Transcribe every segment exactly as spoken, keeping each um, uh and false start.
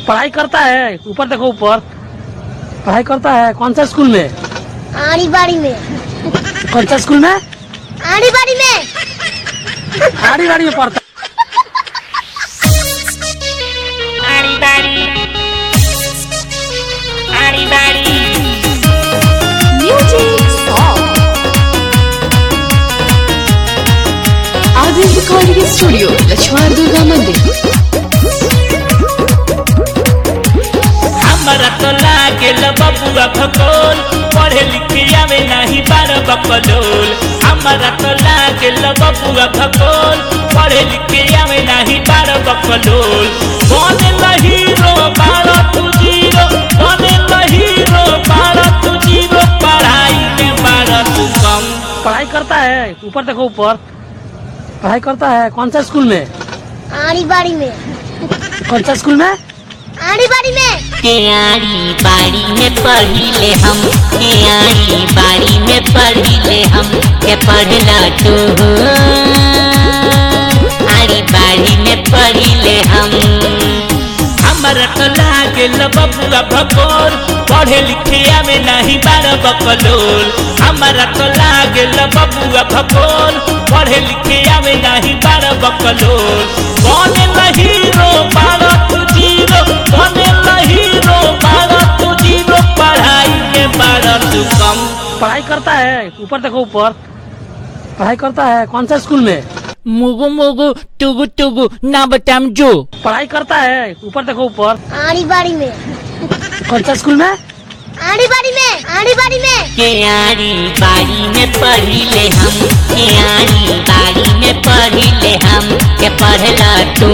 पढ़ाई करता है, ऊपर देखो ऊपर पढ़ाई करता है। कौन सा स्कूल में? आड़ी बाड़ी में। कौन सा स्कूल में? आड़ी बाड़ी में। आड़ी बाड़ी में पढ़ता। आड़ी बाड़ी आड़ी बाड़ी music song Adil recording studio Lakshman Durga मंदिर। हमरा तो लागेल बबुआ भगोल, पढ़े लिखे आवे नहीं बार बकलोल। हमरा तो लागेल बबुआ भगोल, पढ़े लिखे आवे नहीं बार बकलोल। बने हीरो बार तू जीरो, बने हीरो बार तू जीरो, पढ़ाई में बार तू कम। पढ़ाई करता है, ऊपर देखो ऊपर पढ़ाई करता है। कौन सा स्कूल में? आड़ी बाड़ी में। कौन सा स्कूल में? आड़ी बाड़ी में। केयारी बाड़ी में पढ़िले हम, केयारी बाड़ी में पढ़िले हम, के पढ़ला तू आड़ी बाड़ी में पढ़िले हम। हमरा तो लागेल बबुआ भगोल, पढ़े लिखे में नहीं बार बकलोल। हमरा तो लागेल बबुआ भगोल, पढ़े लिखे में नहीं बार बकलोल। बने हीरो बार तू जीरो, बने हीरो बार तू जीरो, पढ़ाई में बार तू कम। पढ़ाई करता है, ऊपर देखो ऊपर पढ़ाई करता है। कौन सा स्कूल में? मुगु मुगु टुगु टुगु ना बताम जो। पढ़ाई करता है, ऊपर देखो ऊपर आड़ी बाड़ी में। कौन सा स्कूल में? आड़ी बाड़ी में। आड़ी बाड़ी में। केयारी बाड़ी में पढ़िले हम, केयारी बाड़ी में पढ़िले हम, के पढ़ला तू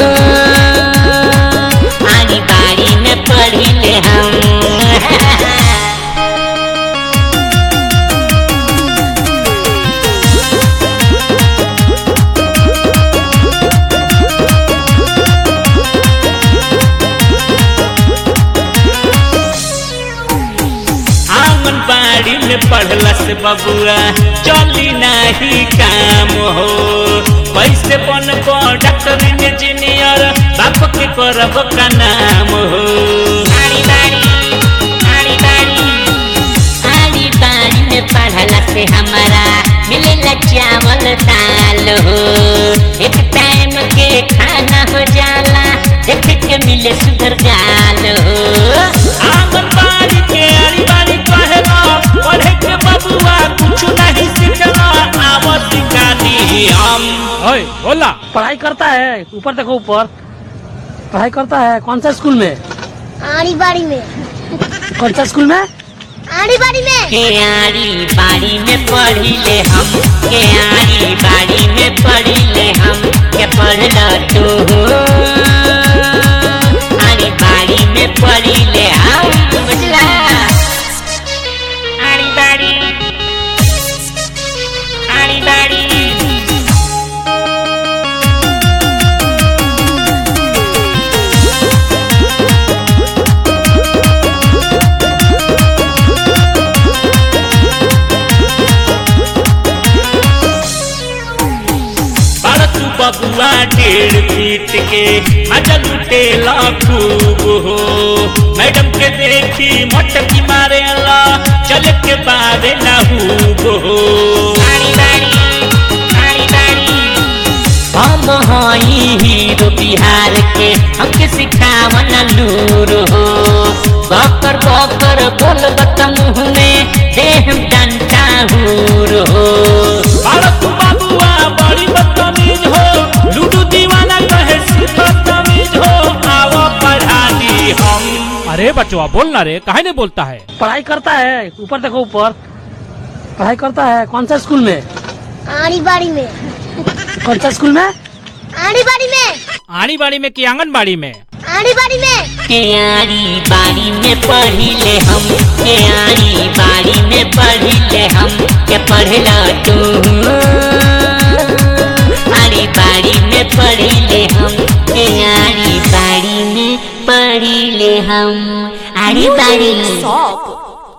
आड़ी बाड़ी में पढ़िले हम। आंगनबाड़ी में पढ़ला से बबुआ चली नहीं काम हो। कैसे बनबो डॉक्टर इंजीनियर, बाप के करब का नाम हो। आड़ी बाड़ी आड़ी बाड़ी आड़ी बाड़ी में पढ़ला से हमारा मिलेला चावल दाल हो। एक टाइम के खाना हो जाला, देख के मिले सुधर गाल हो। आंगनबाड़ी के आड़ी बाड़ी कहला, पढ़े के बबुआ कुछ नहीं सीखला, आवत सिखा दी हम। ओए बोला। पढ़ाई करता है, ऊपर देखो ऊपर पढ़ाई करता है। कौन सा स्कूल में? आड़ी बाड़ी में। कौन सा स्कूल में? आड़ी बाड़ी में। केयारी बाड़ी में पढ़िले हम, केयारी बाड़ी में पढ़िले हम, के पढ़ला तू आड़ी बाड़ी में पढ़िले हम। बुझला आड़ी बाड़ी आड़ी बाड़ी बबुआ डेढ़ फीट के मजा लुटेला खूब हो। मैडम के देखी मटकी मारेला, चल के बारे नहूब हो। आड़ी बाड़ी आड़ी बाड़ी हम हई हीरो बिहार के, हमके सिखावन लूर हो। बकर बकर बोल बत मुँह में देह डंटा हूर हो। भारत बबुआ बड़ी बदतमीज हो, लूडू दीवाना कहे सिर्फ तमीज हो, आओ पढ़ा दी हम। अरे बचवा बोलना रे, काहे नहीं बोलता है? पढ़ाई करता है, ऊपर देखो ऊपर पढ़ाई करता है। कौन सा स्कूल में? आड़ी बाड़ी में। कौन सा स्कूल में? आड़ी बाड़ी में। आड़ी बाड़ी में कि आंगनबाड़ी में? आड़ी बाड़ी में। केयारी बाड़ी में पढ़िले हम, केयारी बाड़ी में पढ़िले हम, के पढ़ला तू आड़ी बाड़ी में पढ़िले हम, केयारी बाड़ी में पढ़िले हम। आड़ी बाड़ी म्यूजिक सॉन्ग